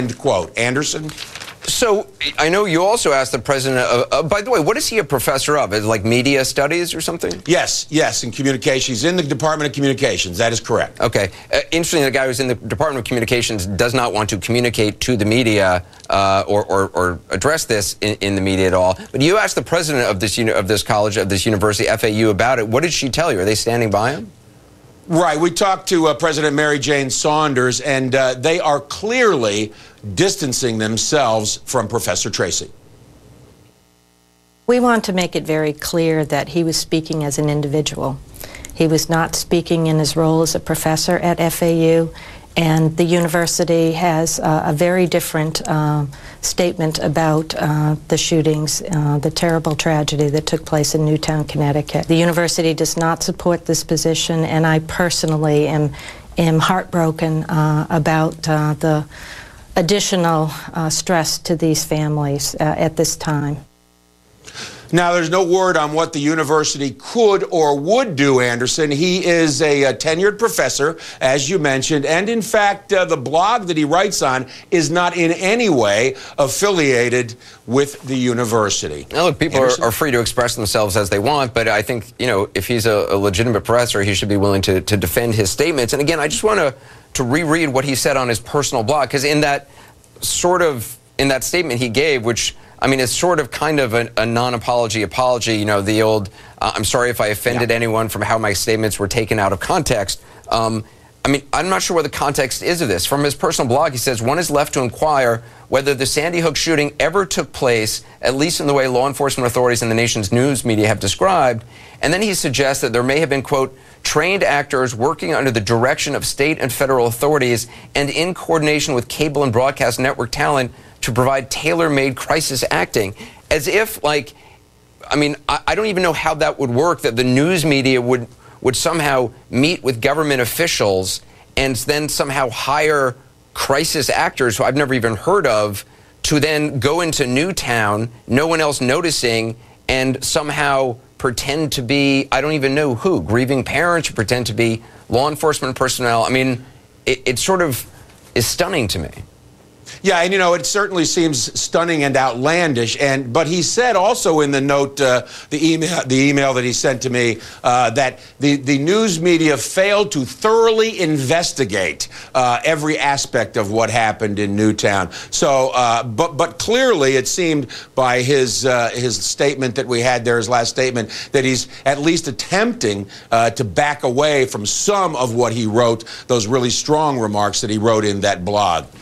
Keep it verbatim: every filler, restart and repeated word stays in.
End quote. Anderson? So I know you also asked the president, uh, uh, by the way, what is he a professor of? Is it like media studies or something? Yes, yes, in communications. He's in the Department of Communications. That is correct. Okay. Uh, interesting, the guy who's in the Department of Communications does not want to communicate to the media uh, or, or, or address this in, in the media at all. But you asked the president of this, of this college, of this university, F A U, about it. What did she tell you? Are they standing by him? Right. We talked to uh, President Mary Jane Saunders, and uh, they are clearly distancing themselves from Professor Tracy. We want to make it very clear that he was speaking as an individual. He was not speaking in his role as a professor at F A U, and the university has uh, a very different uh, statement about uh, the shootings, uh, the terrible tragedy that took place in Newtown, Connecticut. The university does not support this position, and I personally am, am heartbroken uh, about uh, the additional uh, stress to these families uh, at this time. Now, there's no word on what the university could or would do, Anderson. He is a, a tenured professor, as you mentioned, and in fact, uh, the blog that he writes on is not in any way affiliated with the university. Now, look, people are, are free to express themselves as they want, but I think, you know, if he's a, a legitimate professor, he should be willing to, to defend his statements. And again, I just want to to reread what he said on his personal blog, because in that sort of, in that statement he gave, which, I mean, it's sort of kind of a, a non-apology apology, you know, the old, uh, I'm sorry if I offended yeah. anyone from how my statements were taken out of context. Um, I mean, I'm not sure what the context is of this. From his personal blog, he says, one is left to inquire whether the Sandy Hook shooting ever took place, at least in the way law enforcement authorities and the nation's news media have described. And then he suggests that there may have been, quote, trained actors working under the direction of state and federal authorities and in coordination with cable and broadcast network talent to provide tailor-made crisis acting. As if, like, I mean, I, I don't even know how that would work, that the news media would, would somehow meet with government officials and then somehow hire crisis actors who I've never even heard of to then go into Newtown, no one else noticing, and somehow pretend to be, I don't even know who, grieving parents, or pretend to be law enforcement personnel. I mean, it, it sort of is stunning to me. Yeah, and you know, it certainly seems stunning and outlandish. And but he said also in the note, uh, the email, the email that he sent to me, uh, that the the news media failed to thoroughly investigate uh, every aspect of what happened in Newtown. So, uh, but but clearly, it seemed by his uh, his statement that we had there, his last statement, that he's at least attempting uh, to back away from some of what he wrote, those really strong remarks that he wrote in that blog.